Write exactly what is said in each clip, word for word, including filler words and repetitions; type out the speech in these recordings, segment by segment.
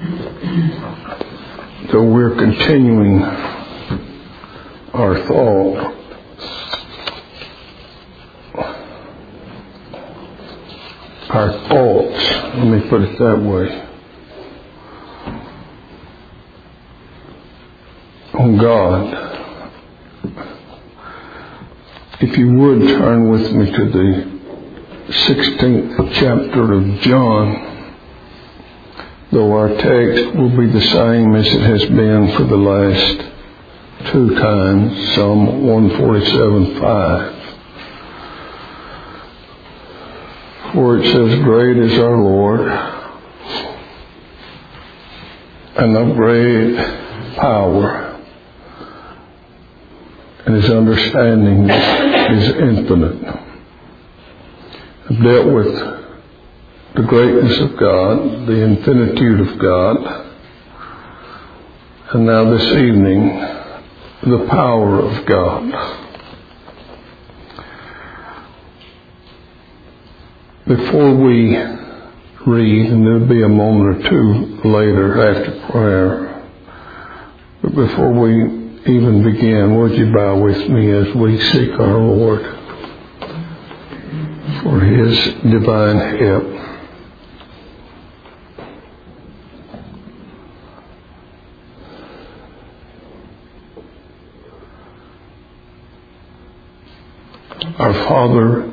So we're continuing our thought our thoughts, let me put it that way, on God. If you would turn with me to the sixteenth chapter of John, though our text will be the same as it has been for the last two times, Psalm one forty-seven five. For it says, great is our Lord, and of great power, and His understanding is infinite. I've dealt with the greatness of God, the infinitude of God, and now this evening, the power of God. Before we read, and there'll be a moment or two later after prayer, but before we even begin, would you bow with me as we seek our Lord for His divine help. Our Father,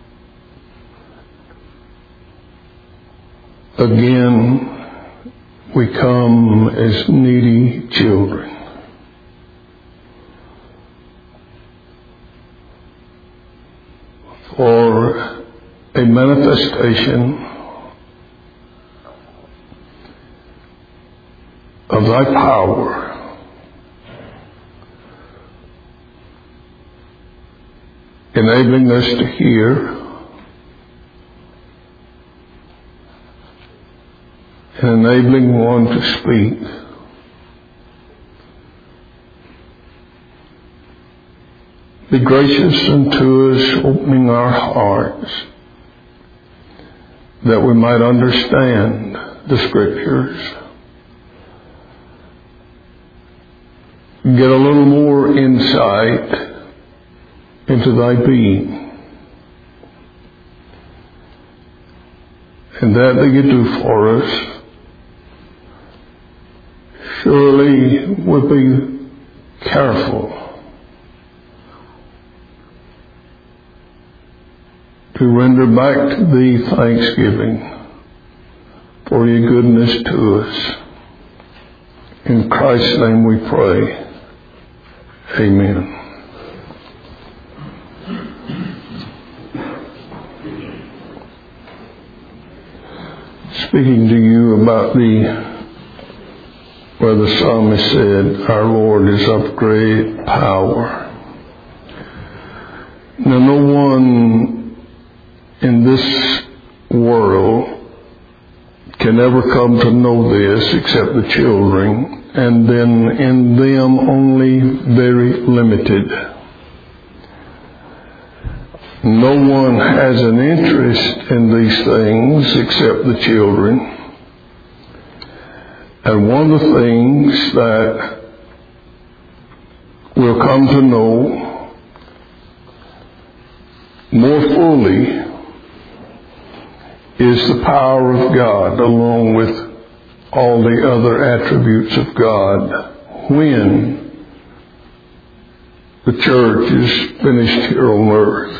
again, we come as needy children. For a manifestation of Thy power enabling us to hear and enabling one to speak. Be gracious unto us, opening our hearts, that we might understand the Scriptures, get a little more insight into Thy being, and that that You do for us surely we'll be careful to render back to Thee thanksgiving for Your goodness to us. In Christ's name we pray. Amen. Speaking to you about the where the psalmist said, our Lord is of great power. Now, no one in this world can ever come to know this except the children, and then in them only very limited. No one has an interest in these things except the children. And one of the things that we'll come to know more fully is the power of God, along with all the other attributes of God, when the church is finished here on earth.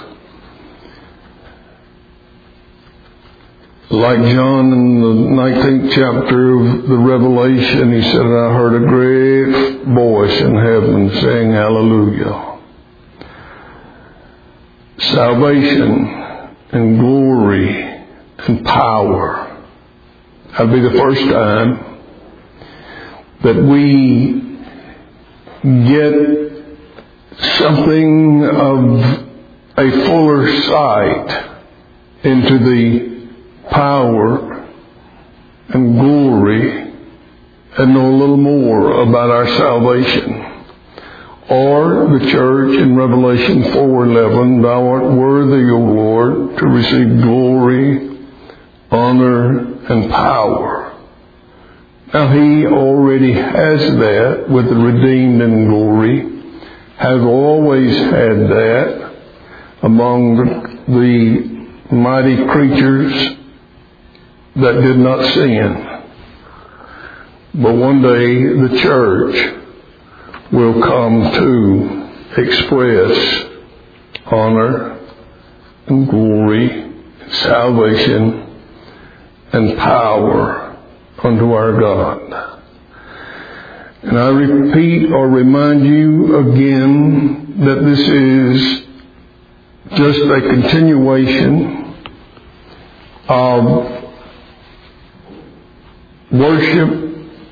Like John in the nineteenth chapter of the Revelation, he said, I heard a great voice in heaven saying, Hallelujah. Salvation and glory and power. That'll be the first time that we get something of a fuller sight into the power and glory and know a little more about our salvation. Or the church in Revelation four eleven, Thou art worthy, O Lord, to receive glory, honor, and power. Now He already has that with the redeemed in glory, has always had that among the mighty creatures that did not sin. But one day the church will come to express honor and glory, salvation and power unto our God. And I repeat or remind you again that this is just a continuation of worship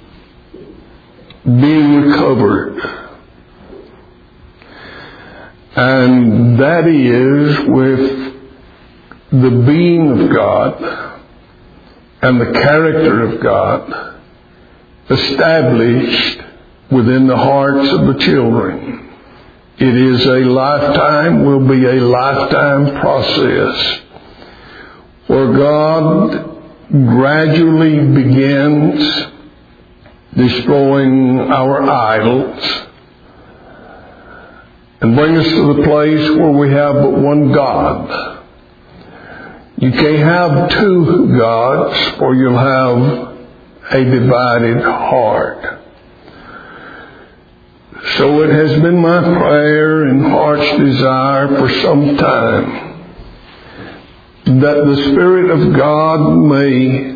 being recovered. And that is with the being of God and the character of God established within the hearts of the children. It is a lifetime, will be a lifetime process where God gradually begins destroying our idols and bring us to the place where we have but one God. You can't have two gods, or you'll have a divided heart. So it has been my prayer and heart's desire for some time that the Spirit of God may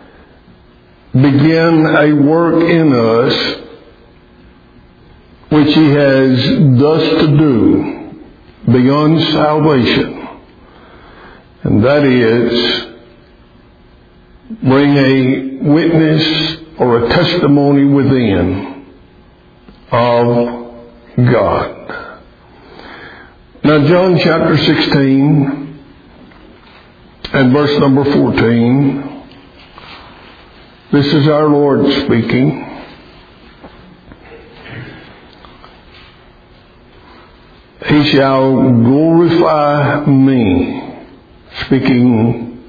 begin a work in us which He has thus to do beyond salvation, and that is bring a witness or a testimony within of God. Now John chapter sixteen and verse number fourteen, this is our Lord speaking. He shall glorify me, speaking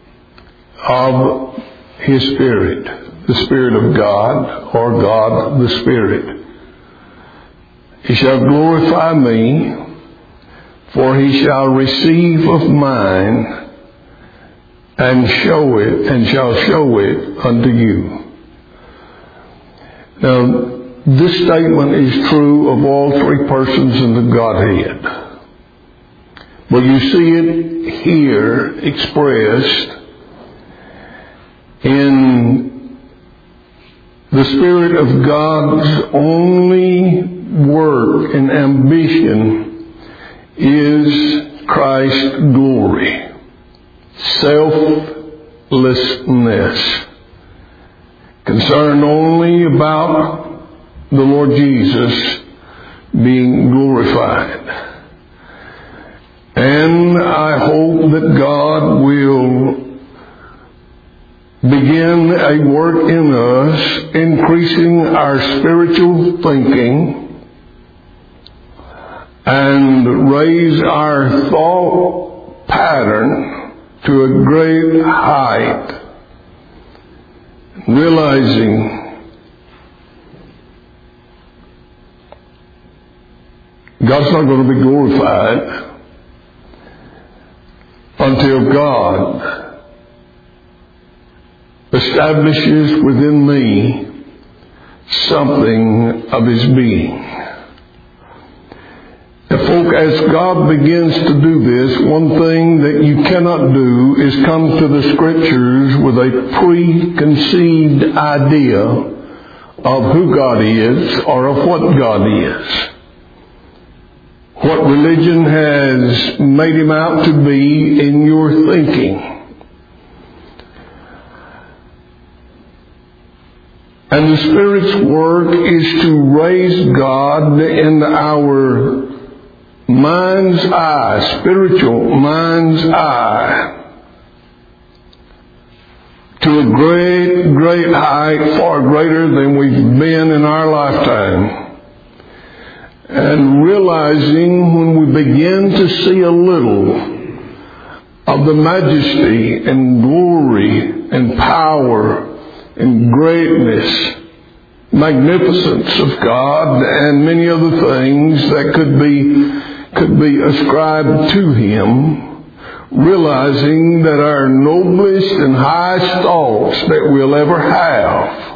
of His Spirit, the Spirit of God, or God the Spirit. He shall glorify me, for He shall receive of mine and show it, and shall show it unto you. Now, this statement is true of all three persons in the Godhead. But you see it here expressed in the Spirit of God's only work and ambition is Christ's glory. Selflessness. Concerned only about the Lord Jesus being glorified. And I hope that God will begin a work in us, increasing our spiritual thinking and raise our thought pattern to a great height, realizing God's not going to be glorified until God establishes within me something of His being. And folk, as God begins to do this, one thing that you cannot do is come to the Scriptures with a preconceived idea of who God is or of what God is. What religion has made Him out to be in your thinking. And the Spirit's work is to raise God in our mind's eye, spiritual mind's eye, to a great, great height, far greater than we've been in our lifetime. And realizing when we begin to see a little of the majesty and glory and power and greatness, magnificence of God, and many other things that could be could be ascribed to Him, realizing that our noblest and highest thoughts that we'll ever have,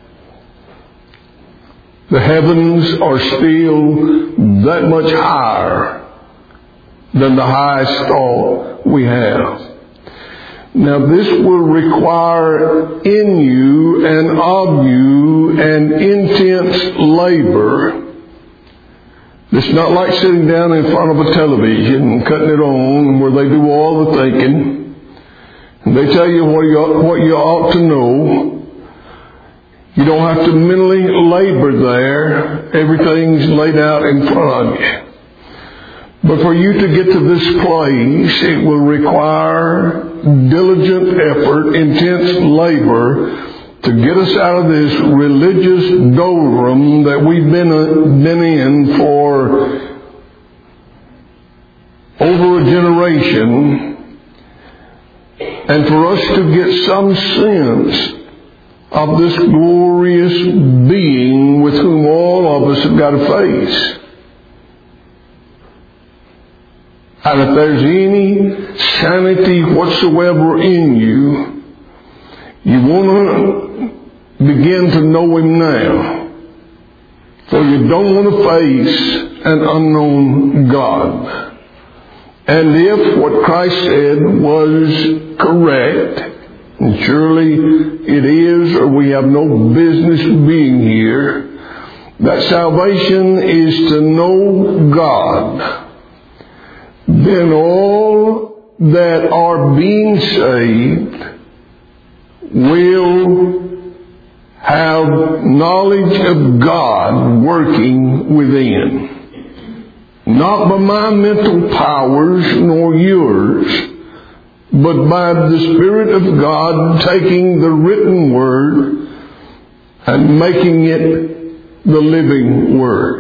the heavens are still that much higher than the highest thought we have. Now this will require in you and of you an intense labor. It's not like sitting down in front of a television and cutting it on where they do all the thinking. And they tell you what you ought, what you ought to know. You don't have to mentally labor there. Everything's laid out in front of you. But for you to get to this place, it will require diligent effort, intense labor to get us out of this religious doldrum that we've been, uh, been in for over a generation, and for us to get some sense of this glorious being with whom all of us have got to face. And if there's any sanity whatsoever in you, you want to begin to know Him now. For you don't want to face an unknown God. And if what Christ said was correct, and surely it is, or we have no business being here, that salvation is to know God, then all that are being saved will have knowledge of God working within. Not by my mental powers nor yours, but by the Spirit of God taking the written Word and making it the living Word.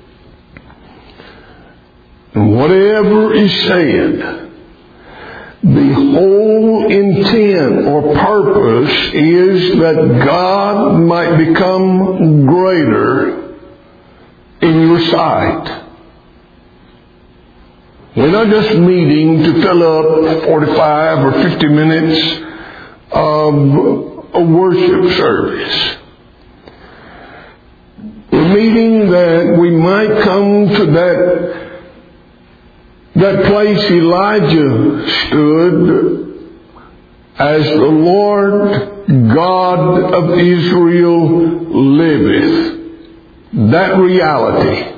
And whatever is said, the whole intent or purpose is that God might become greater in your sight. We're not just meeting to fill up forty-five or fifty minutes of a worship service. We're meeting that we might come to that That place Elijah stood as the Lord God of Israel liveth. That reality.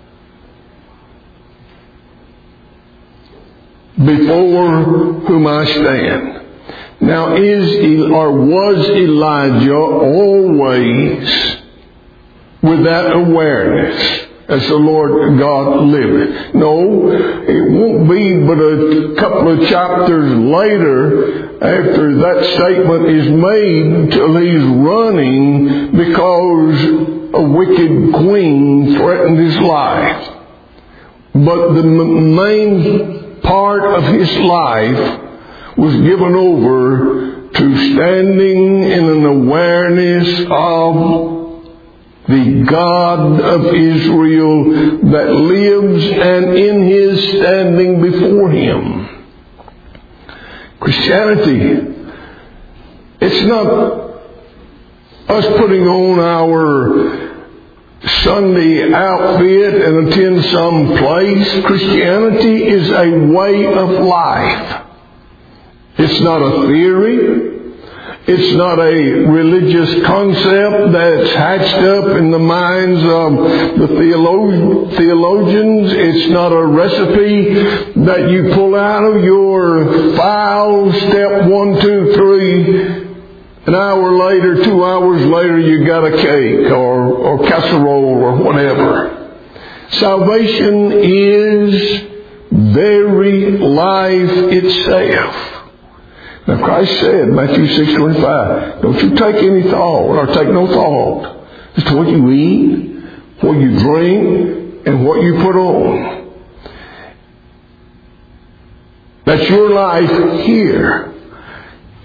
Before whom I stand. Now is or was Elijah always with that awareness? As the Lord God liveth. No, it won't be but a couple of chapters later after that statement is made till he's running because a wicked queen threatened his life. But the main part of his life was given over to standing in an awareness of the God of Israel that lives and in His standing before Him. Christianity, it's not us putting on our Sunday outfit and attend some place. Christianity is a way of life. It's not a theory. It's not a religious concept that's hatched up in the minds of the theolo- theologians. It's not a recipe that you pull out of your file, step one, two, three. An hour later, two hours later, you got a cake or, or casserole or whatever. Salvation is very life itself. Now Christ said, Matthew six twenty-five, don't you take any thought, or take no thought as to what you eat, what you drink, and what you put on. That's your life here.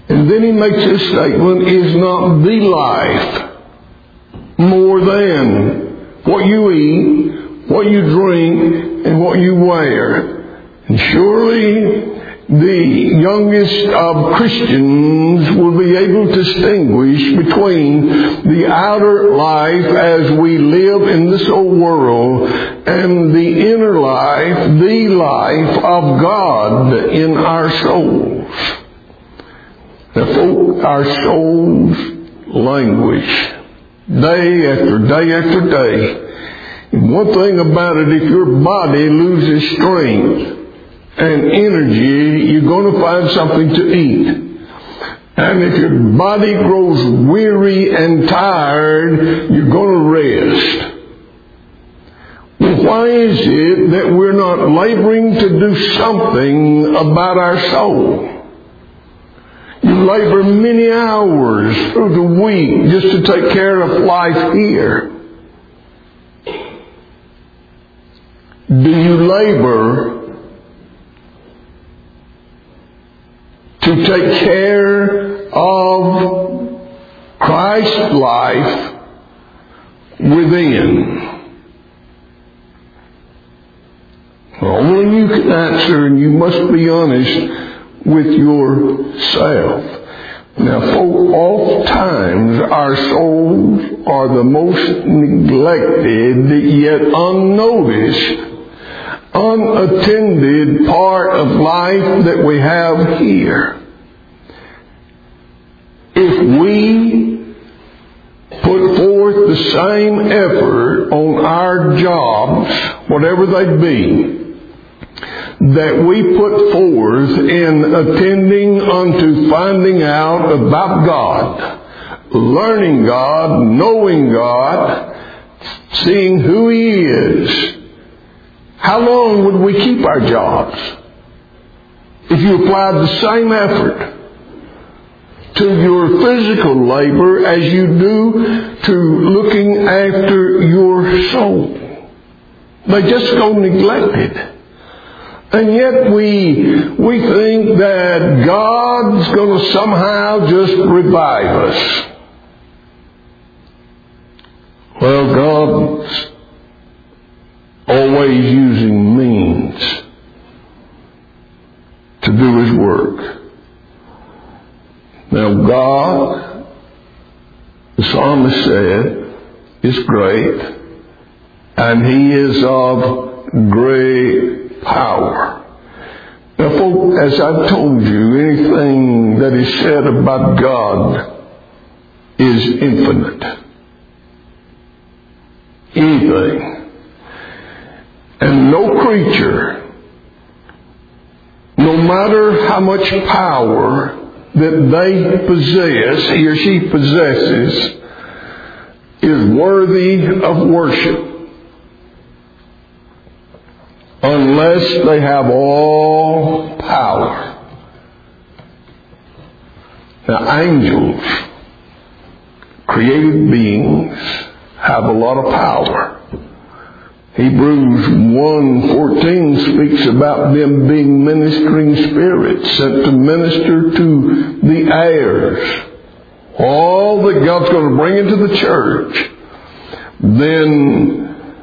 And then he makes this statement, is not the life more than what you eat, what you drink, and what you wear? And surely the youngest of Christians will be able to distinguish between the outer life as we live in this old world and the inner life, the life of God in our souls. Now, our souls languish day after day after day. And one thing about it, if your body loses strength and energy, you're going to find something to eat. And if your body grows weary and tired, you're going to rest. Well, why is it that we're not laboring to do something about our soul? You labor many hours through the week just to take care of life here. Do you labor to take care of Christ's life within? Well, only you can answer, and you must be honest with yourself. Now, oftentimes our souls are the most neglected yet unnoticed, unattended part of life that we have here. If we put forth the same effort on our jobs, whatever they be, that we put forth in attending unto finding out about God, learning God, knowing God, seeing who He is, how long would we keep our jobs if you applied the same effort to your physical labor as you do to looking after your soul? They just go neglected. And yet we we think that God's going to somehow just revive us. Well, God's always using means to do His work. Now, God, the psalmist said, is great, and He is of great power. Now, folks, as I've told you, anything that is said about God is infinite. Anything. And no creature, no matter how much power that they possess, he or she possesses, is worthy of worship unless they have all power. Now, angels, created beings, have a lot of power. Hebrews one fourteen speaks about them being ministering spirits sent to minister to the heirs. All that God's going to bring into the church. Then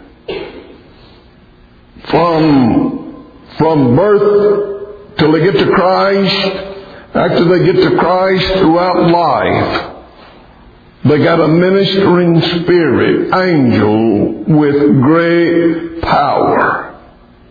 from, from birth till they get to Christ, after they get to Christ throughout life, they got a ministering spirit, angel with great power.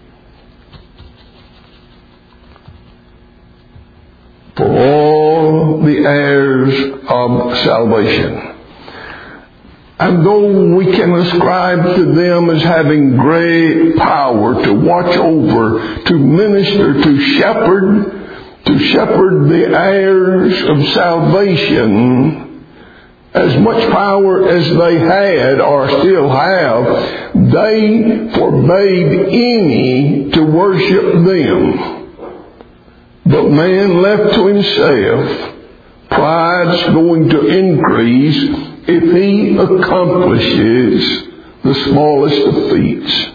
For all the heirs of salvation. And though we can ascribe to them as having great power to watch over, to minister, to shepherd, to shepherd the heirs of salvation, as much power as they had or still have, they forbade any to worship them. But man left to himself, pride's going to increase if he accomplishes the smallest of feats.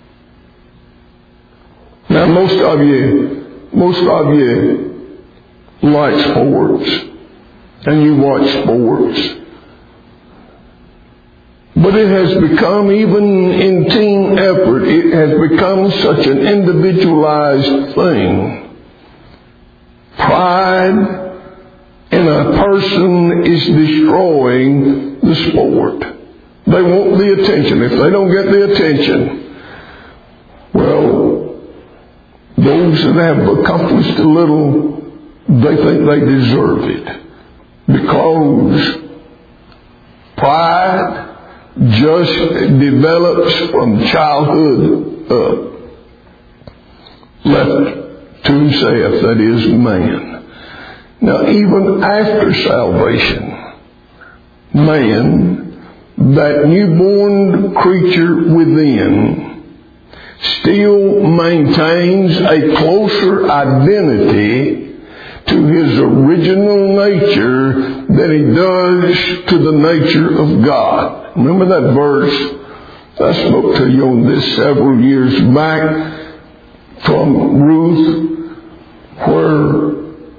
Now most of you, most of you like sports, and you watch sports. But it has become, even in team effort, it has become such an individualized thing. Pride in a person is destroying the sport. They want the attention. If they don't get the attention, well, those that have accomplished a little, they think they deserve it. Because pride just develops from childhood up. Left to himself, that is, man. Now, even after salvation, man, that newborn creature within, still maintains a closer identity to his original nature than he does to the nature of God. Remember that verse I spoke to you on this several years back from Ruth, where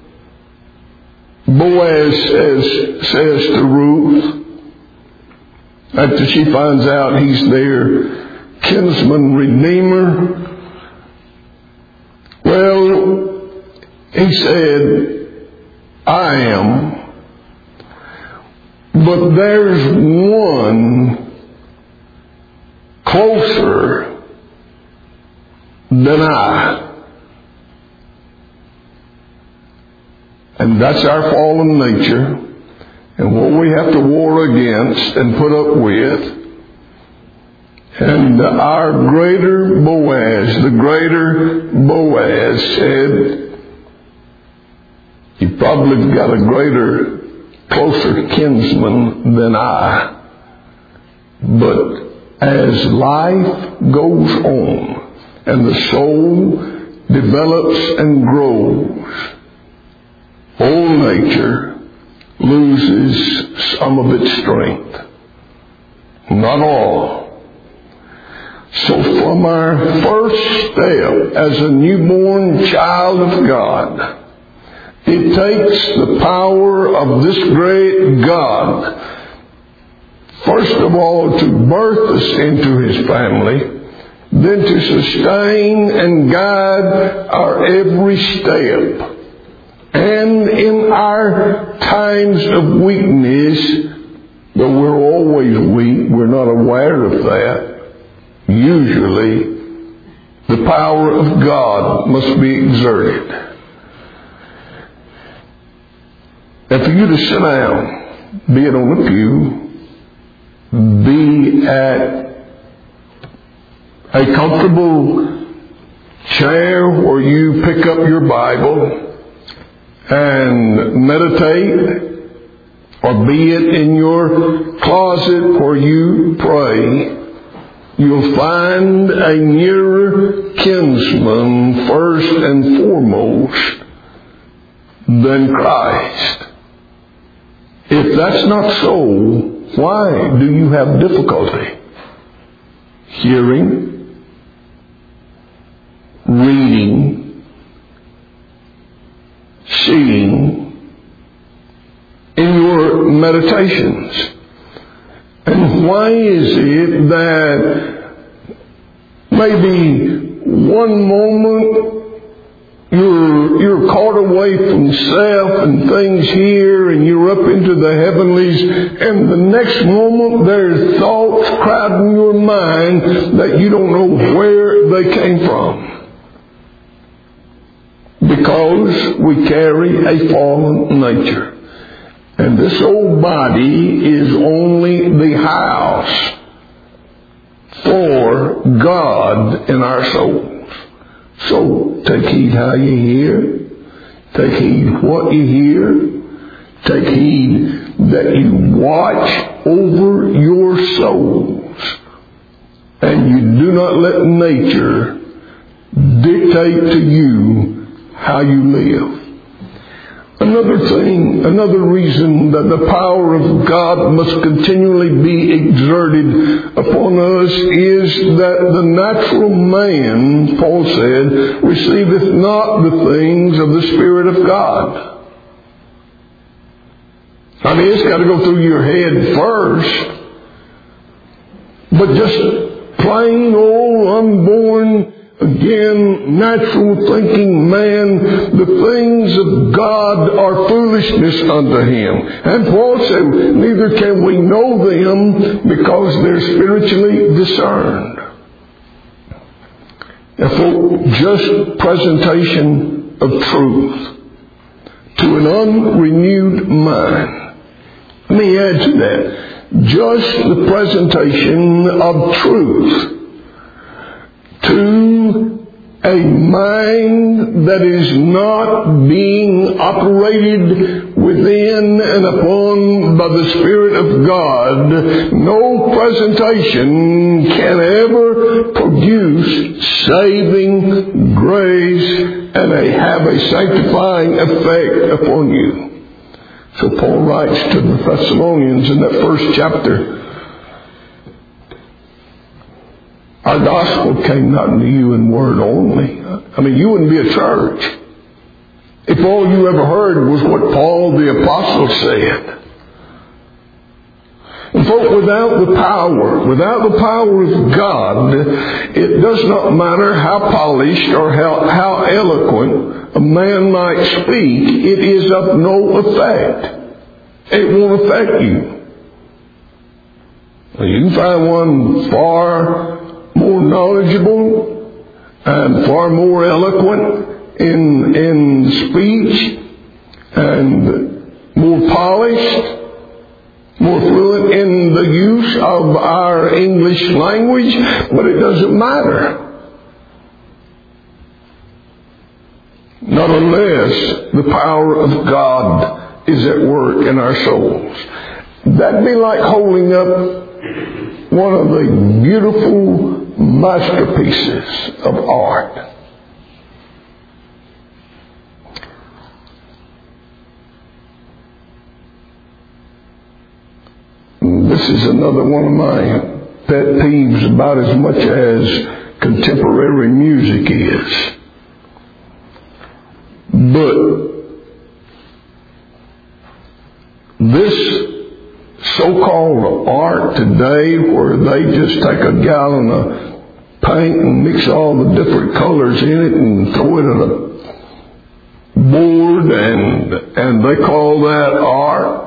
Boaz says, says to Ruth, after she finds out he's their kinsman redeemer, well, he said, I am. But there's one closer than I. And that's our fallen nature. And what we have to war against and put up with. And our greater Boaz, the greater Boaz said, you probably got a greater, closer kinsman than I. But as life goes on and the soul develops and grows, old nature loses some of its strength. Not all. So from our first step as a newborn child of God, it takes the power of this great God, first of all, to birth us into His family, then to sustain and guide our every step. And in our times of weakness, though we're always weak, we're not aware of that, usually the power of God must be exerted. And for you to sit down, be it on a pew, be at a comfortable chair where you pick up your Bible and meditate, or be it in your closet where you pray, you'll find a nearer kinsman first and foremost than Christ. If that's not so, why do you have difficulty hearing, reading, seeing in your meditations? And why is it that maybe one moment You're, you're caught away from self and things here, and you're up into the heavenlies, and the next moment there's thoughts crowding your mind that you don't know where they came from. Because we carry a fallen nature. And this old body is only the house for God in our souls. So take heed how you hear. Take heed what you hear. Take heed that you watch over your souls. And you do not let nature dictate to you how you live. Another thing, another reason that the power of God must continually be exerted upon us is that the natural man, Paul said, receiveth not the things of the Spirit of God. I mean, it's got to go through your head first. But just plain old unborn, again, natural thinking man, the things of God are foolishness unto him. And Paul said, neither can we know them because they're spiritually discerned. Therefore, just presentation of truth to an unrenewed mind. Let me add to that. Just the presentation of truth to a mind that is not being operated within and upon by the Spirit of God. No presentation can ever produce saving grace and a, have a sanctifying effect upon you. So Paul writes to the Thessalonians in that first chapter, our gospel came not unto you in word only. I mean, you wouldn't be a church if all you ever heard was what Paul the Apostle said. And folks, without the power, without the power of God, it does not matter how polished or how, how eloquent a man might speak, it is of no effect. It won't affect you. You can find one far more knowledgeable and far more eloquent in, in speech and more polished, more fluent in the use of our English language, but it doesn't matter. Not unless the power of God is at work in our souls. That'd be like holding up one of the beautiful masterpieces of art. This is another one of my pet peeves about as much as contemporary music is. But this so-called art today, where they just take a gallon of paint and mix all the different colors in it and throw it on a board, and and they call that art.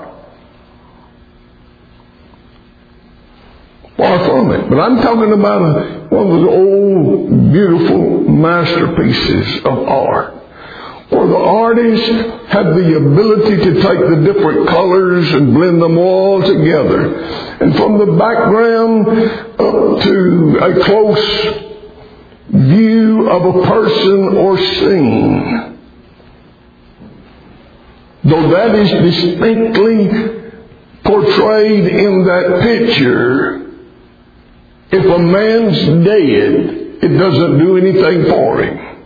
Far from it. But I'm talking about a, one of those old, beautiful masterpieces of art, where the artists have the ability to take the different colors and blend them all together. And from the background up to a close view of a person or scene, though that is distinctly portrayed in that picture, if a man's dead, it doesn't do anything for him.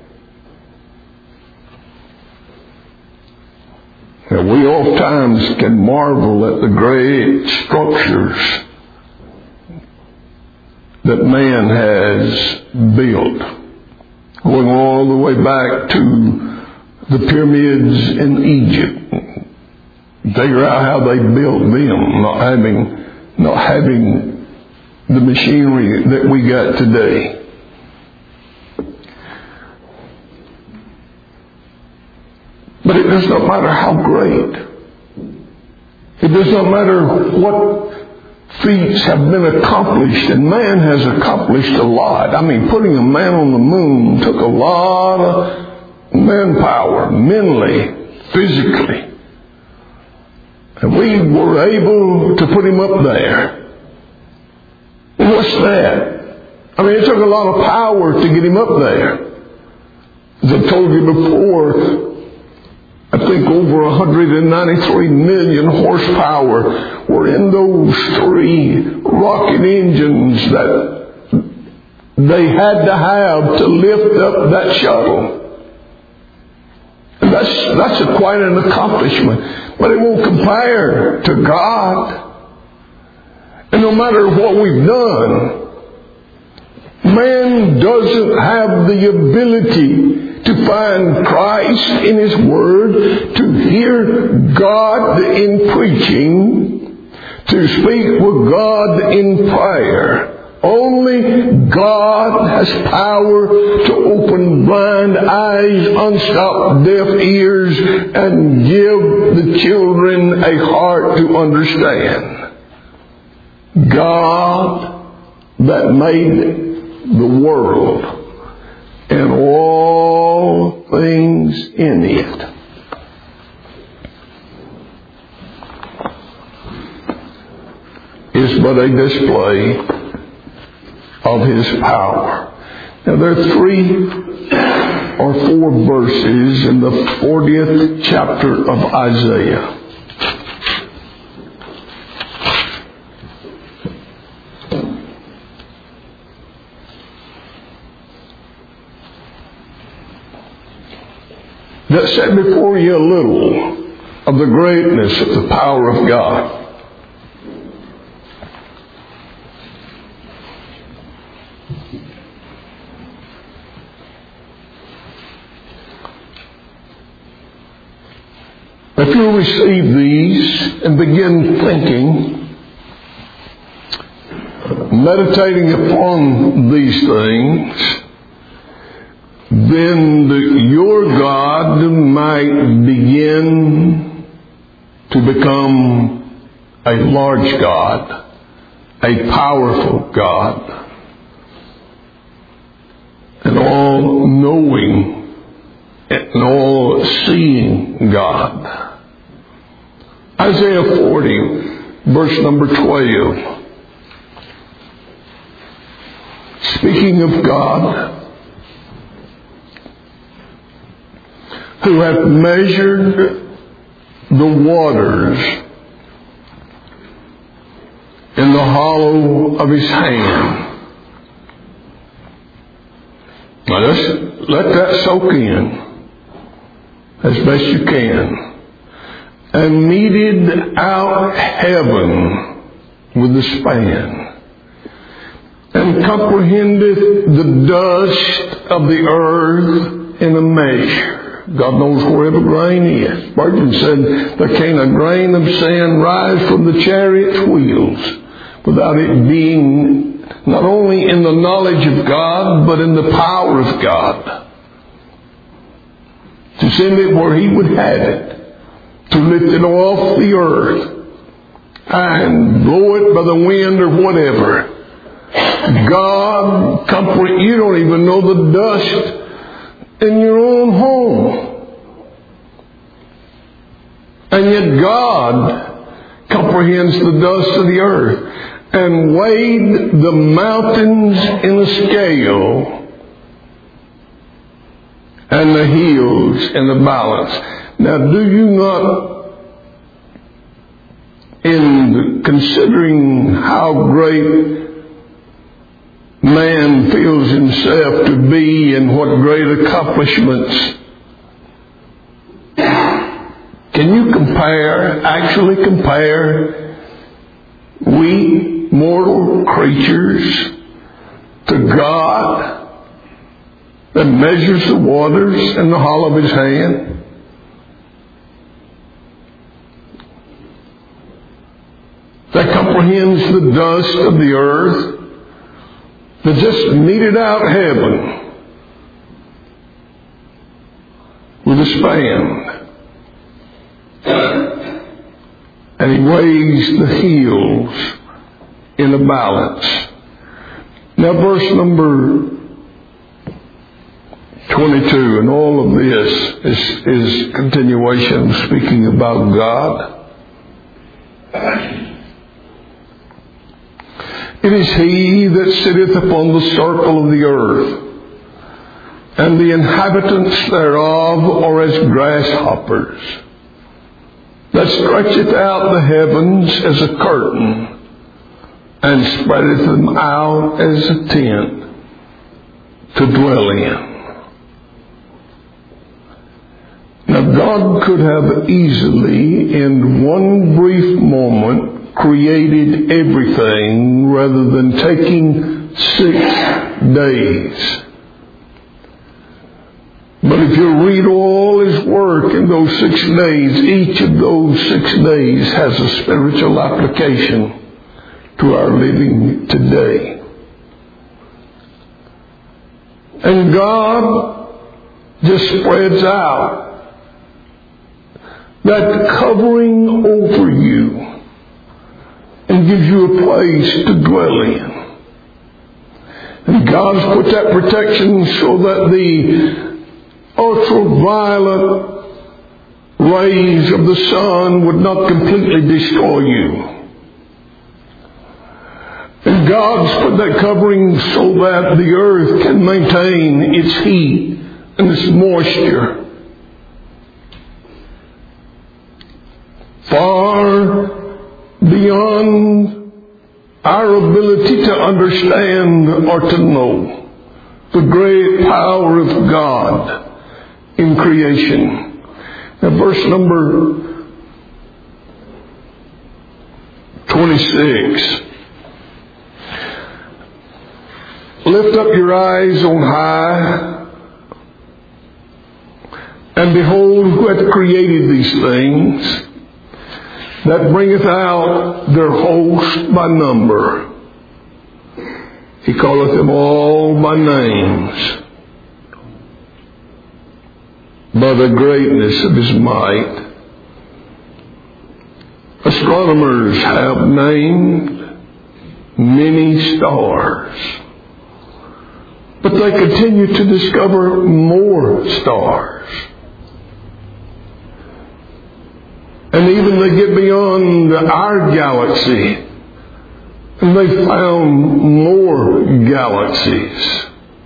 And we oftentimes can marvel at the great structures that man has built, going all the way back to the pyramids in Egypt. Figure out how they built them, not having, not having the machinery that we got today. But it does not matter how great. It does not matter what feats have been accomplished, and man has accomplished a lot. I mean, putting a man on the moon took a lot of manpower, mentally, physically. And we were able to put him up there. What's that? I mean, it took a lot of power to get him up there. As I told you before, I think over one hundred ninety-three million horsepower were in those three rocket engines that they had to have to lift up that shuttle. And that's, that's a, quite an accomplishment. But it won't compare to God. And no matter what we've done, man doesn't have the ability to find Christ in His Word, to hear God in preaching, to speak with God in prayer. Only God has power to open blind eyes, unstop deaf ears, and give the children a heart to understand. God that made the world and all things in it. Is but a display of His power. Now there are three or four verses in the fortieth chapter of Isaiah. That set before you a little of the greatness of the power of God. If you'll receive these and begin thinking, meditating upon these things, then the, your God might begin to become a large God, a powerful God, an all-knowing and all-seeing God. Isaiah forty, verse number twelve. Speaking of God, who hath measured the waters in the hollow of His hand. Now let's let that soak in as best you can. And meted out heaven with a span, and comprehendeth the dust of the earth in a measure. God knows where every grain is. Spurgeon said, there can't a grain of sand rise from the chariot's wheels without it being not only in the knowledge of God, but in the power of God to send it where He would have it, to lift it off the earth and blow it by the wind or whatever. God, comfort, you don't even know the dust in your own home. And yet God comprehends the dust of the earth and weighed the mountains in a scale and the hills in a balance. Now, do you not, in considering how great man feels himself to be and what great accomplishments, can you compare, actually compare we mortal creatures to God that measures the waters in the hollow of His hand? That comprehends the dust of the earth, that just meted out heaven with a span. And He weighs the hills in a balance. Now verse number twenty-two, and all of this is, is continuation of speaking about God. It is He that sitteth upon the circle of the earth, and the inhabitants thereof are as grasshoppers, that stretcheth out the heavens as a curtain, and spreadeth them out as a tent to dwell in. Now God could have easily, in one brief moment, created everything rather than taking six days But if you read all His work in those six days, each of those six days has a spiritual application to our living today. And God just spreads out that covering over you and gives you a place to dwell in. And God's put that protection so that the ultraviolet rays of the sun would not completely destroy you. And God's put that covering so that the earth can maintain its heat and its moisture. Far beyond our ability to understand or to know the great power of God in creation. Now, verse number twenty-six. Lift up your eyes on high, and behold who hath created these things, that bringeth out their host by number. He calleth them all by names, by the greatness of His might. Astronomers have named many stars, but they continue to discover more stars. And even they get beyond our galaxy, and they found more galaxies.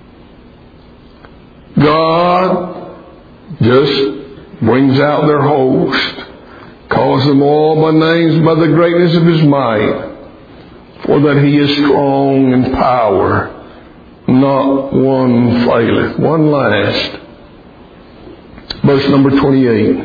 God just brings out their host, calls them all by names by the greatness of His might, for that He is strong in power. Not one faileth. One last. Verse number twenty-eight.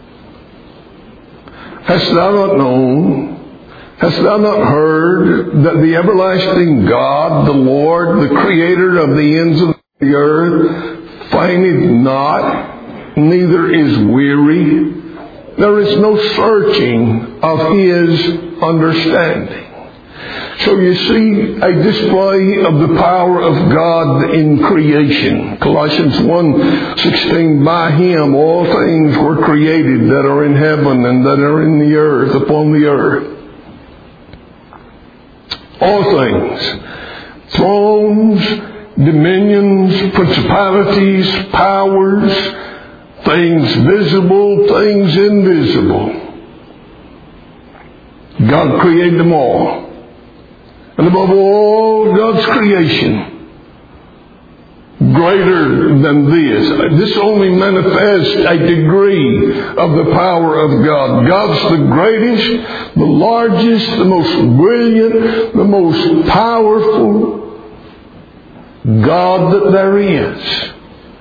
Hast thou not known, hast thou not heard, that the everlasting God, the Lord, the Creator of the ends of the earth, fainteth not, neither is weary? There is no searching of His understanding. So you see a display of the power of God in creation. Colossians one sixteen, by Him all things were created that are in heaven and that are in the earth, upon the earth. All things. Thrones, dominions, principalities, powers, things visible, things invisible. God created them all. And above all God's creation, greater than this. This only manifests a degree of the power of God. God's the greatest, the largest, the most brilliant, the most powerful God that there is.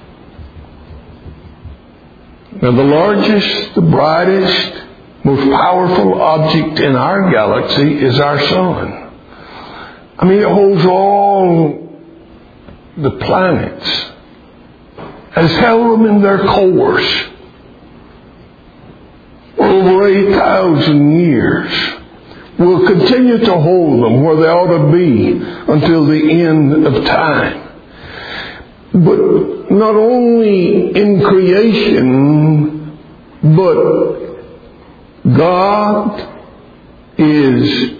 Now the largest, the brightest, most powerful object in our galaxy is our sun. I mean, it holds all the planets, has held them in their course for over eight thousand years. Will continue to hold them where they ought to be until the end of time. But not only in creation, but God is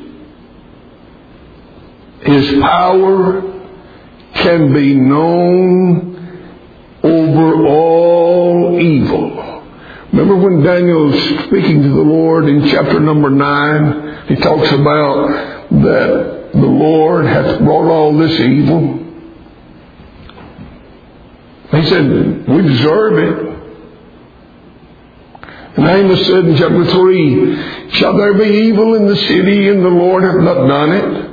His power can be known over all evil. Remember when Daniel is speaking to the Lord in chapter number nine, he talks about that the Lord hath brought all this evil. He said, we deserve it. And Amos said in chapter three, shall there be evil in the city and the Lord hath not done it?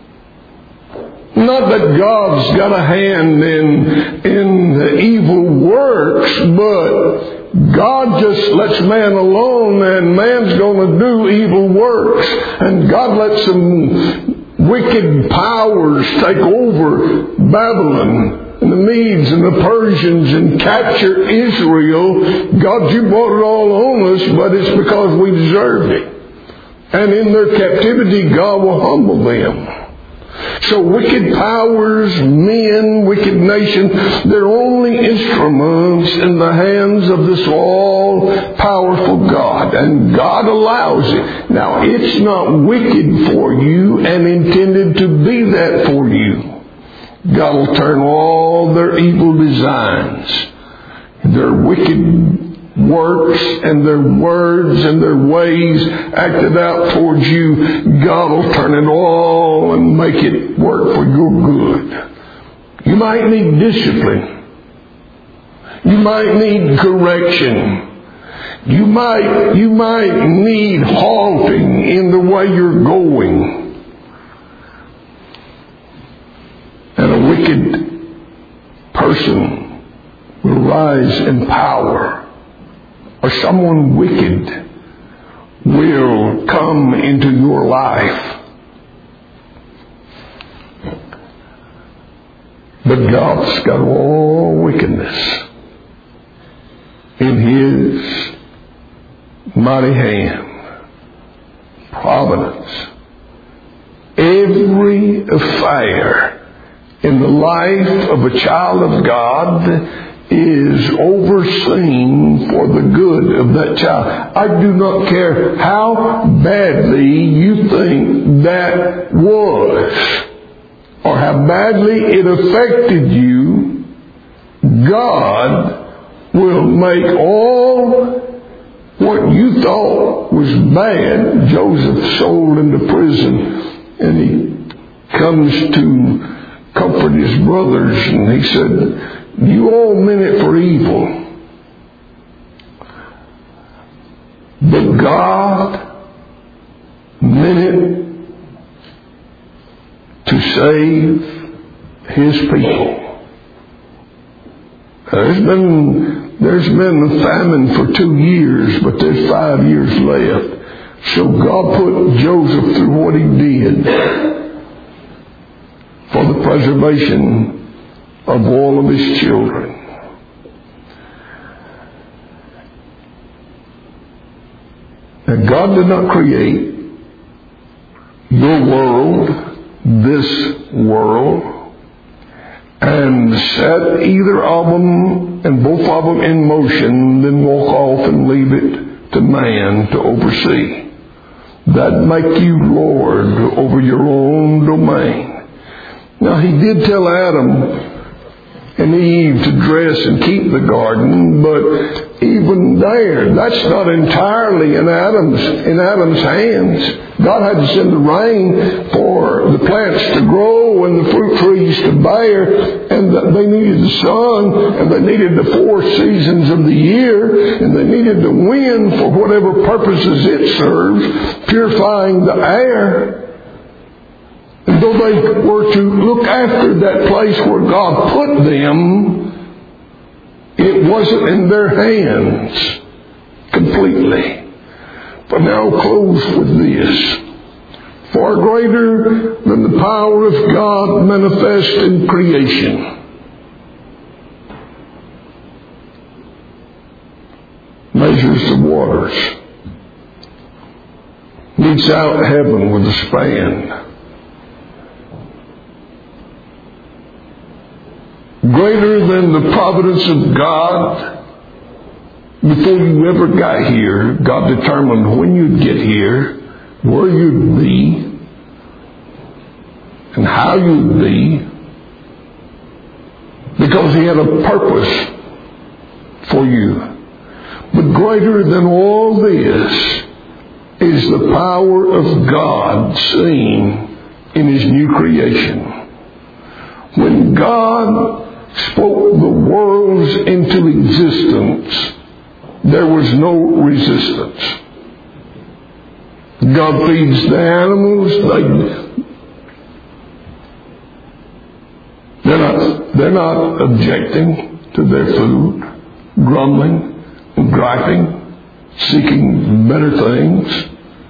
Not that God's got a hand in, in the evil works, but God just lets man alone and man's going to do evil works. And God lets some wicked powers take over Babylon and the Medes and the Persians and capture Israel. God, you brought it all on us, but it's because we deserved it. And in their captivity, God will humble them. So wicked powers, men, wicked nations, they're only instruments in the hands of this all-powerful God. And God allows it. Now, it's not wicked for you and intended to be that for you. God will turn all their evil designs, their wicked works and their words and their ways acted out towards you. God will turn it all and make it work for your good. You might need discipline. You might need correction. You might, you might need halting in the way you're going. And a wicked person will rise in power. Or someone wicked will come into your life. But God's got all wickedness in His mighty hand. Providence. Every affair in the life of a child of God is overseen for the good of that child. I do not care how badly you think that was, or how badly it affected you. God will make all what you thought was bad. Joseph sold into prison, and he comes to comfort his brothers, and he said, you all meant it for evil, but God meant it to save His people. There's been, there's been a famine for two years, but there's five years left. So God put Joseph through what He did for the preservation of all of His children. Now, God did not create your world, this world, and set either of them and both of them in motion, then walk off and leave it to man to oversee. That make you Lord over your own domain. Now, He did tell Adam and Eve to dress and keep the garden, but even there, that's not entirely in Adam's in Adam's hands. God had to send the rain for the plants to grow and the fruit trees to bear, and they needed the sun, and they needed the four seasons of the year, and they needed the wind for whatever purposes it serves, purifying the air. And though they were to look after that place where God put them, it wasn't in their hands completely. But now I'll close with this. Far greater than the power of God manifest in creation. Measures the waters. Meets out heaven with a span. Greater than the providence of God. Before you ever got here, God determined when you'd get here, where you'd be, and how you'd be, because He had a purpose for you. But greater than all this is the power of God seen in His new creation. When God spoke the worlds into existence, there was no resistance. God feeds the animals. They, they're not, they're not objecting to their food, grumbling and griping, seeking better things.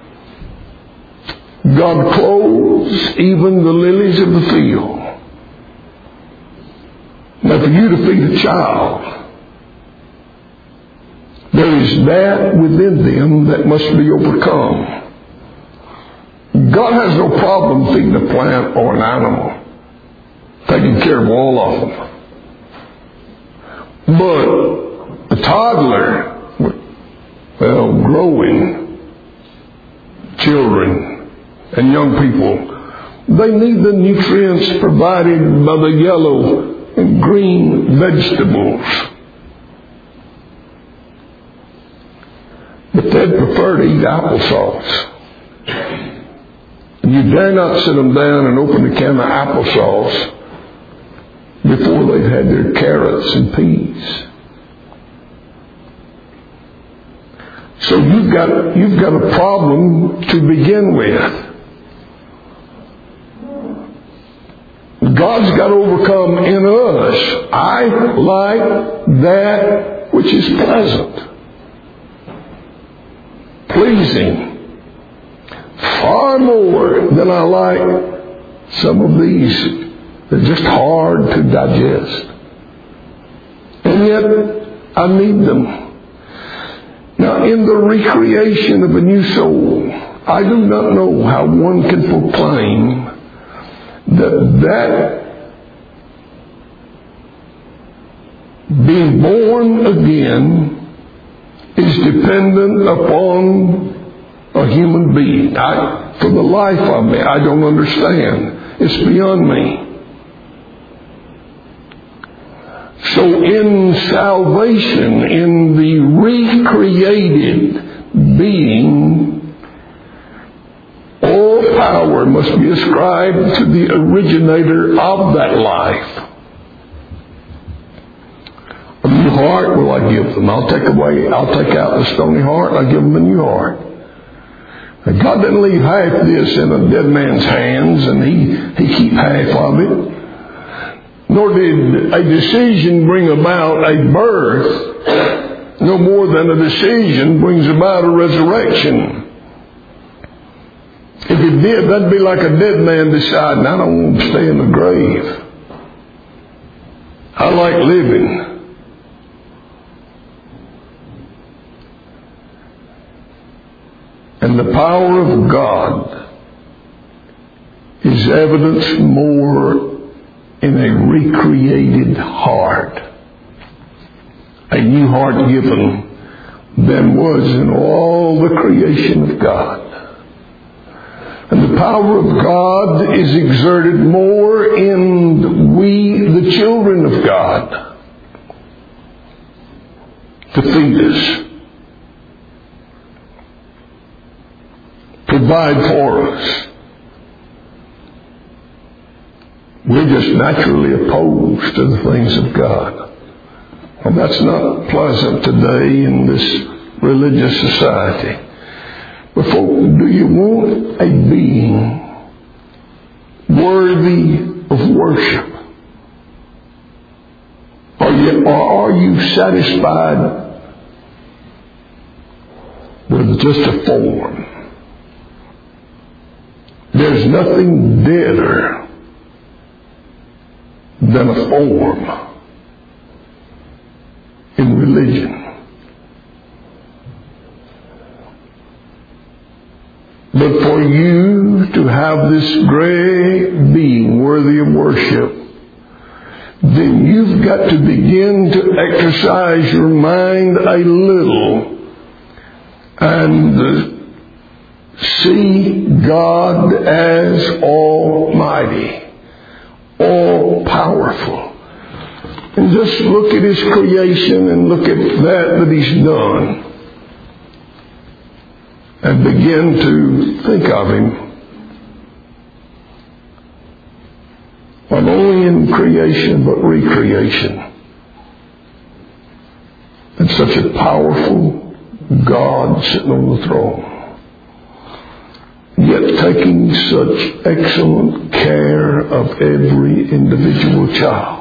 God clothes even the lilies of the field. Now, for you to feed a child, there is that within them that must be overcome. God has no problem feeding a plant or an animal, taking care of all of them. But a toddler, well, growing children and young people, they need the nutrients provided by the yellow and green vegetables. But they'd prefer to eat applesauce. And you dare not sit them down and open a can of applesauce before they've had their carrots and peas. So you've got, you've got a problem to begin with. God's got to overcome in us. I like that which is pleasant, pleasing, far more than I like some of these. They're just hard to digest. And yet, I need them. Now, in the recreation of a new soul, I do not know how one can proclaim that that being born again is dependent upon a human being. I, for the life of me, I don't understand. It's beyond me. So in salvation, in the recreated being, all power must be ascribed to the originator of that life. A new heart will I give them. I'll take away, I'll take out the stony heart, I'll give them a new heart. Now, God didn't leave half this in a dead man's hands and he, he keep half of it. Nor did a decision bring about a birth, no more than a decision brings about a resurrection. If it did, that'd be like a dead man deciding, I don't want to stay in the grave. I like living. And the power of God is evidenced more in a recreated heart, a new heart given, than was in all the creation of God. And the power of God is exerted more in we, the children of God, to feed us, provide for us. We're just naturally opposed to the things of God. And that's not pleasant today in this religious society. But folks, do you want a being worthy of worship? Are you, or are you satisfied with just a form? There's nothing deader than a form in religion. But for you to have this great being worthy of worship, then you've got to begin to exercise your mind a little and see God as Almighty, all-powerful. And just look at His creation and look at that that He's done. And begin to think of Him not only in creation but recreation. And such a powerful God sitting on the throne, yet taking such excellent care of every individual child.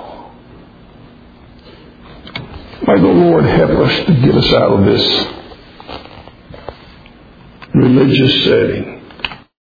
May the Lord help us to get us out of this religious setting